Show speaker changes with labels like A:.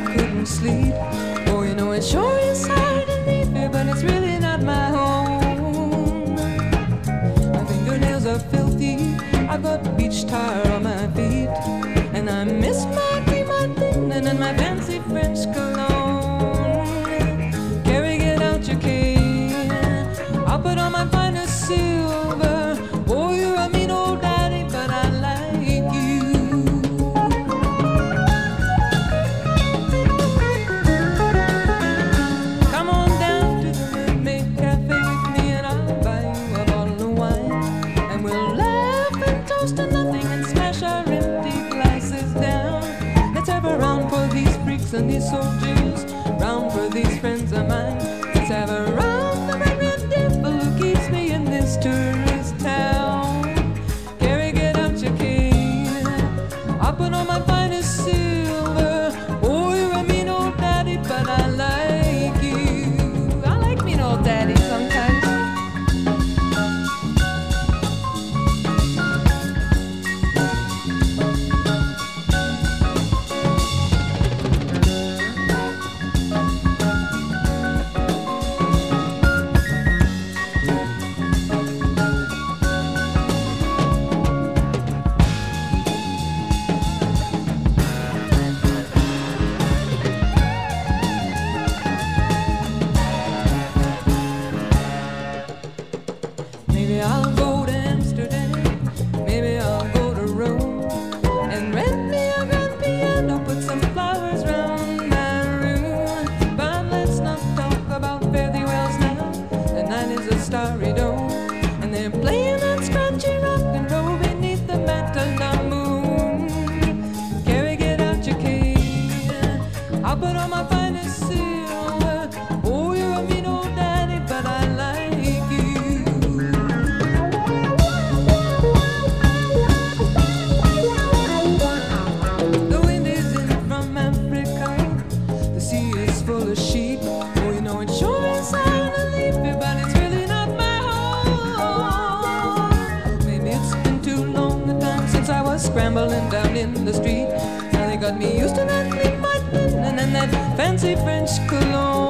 A: couldn't sleep. Oh, you know it sure is hard to leave here, but it's really not my home. My fingernails are filthy, I've got beach tar on my feet, and I miss my cream linen and my fancy French cologne. Carry it out you can, I'll put on my finest silver. Oh, you're a mean old daddy, but I like you. Come on down to the Mermaid Cafe with me, and I'll buy you a bottle of wine, and we'll laugh and toast to nothing and smash our empty glasses down. Let's have a round for these freaks and these soldiers, round for these friends of mine. Let's have a round the red devil who keeps me in this tourist town. Carry it out you can, I'll put on my finest silver. Oh, you're a mean old daddy, but I like you. I like mean old daddy sometimes. Maybe I'll go to Amsterdam, maybe I'll go to Rome, and rent me a grand piano, put some flowers round my room. But let's not talk about fare thee wells now. The night is a starry dome, and they're playing that scrunchy rock and roll beneath the Matalon moon. Carry it out you can, I'll put on my finest silver. Oh, you're a mean old daddy, but I like you. The wind is in from Africa, the sea is full of sheep. Oh, you know it sure is hard to leave here, but it's really not my home. Maybe it's been too long a time since I was scrambling down in the street. Now they got me used to that clean white linen and that fancy French cologne.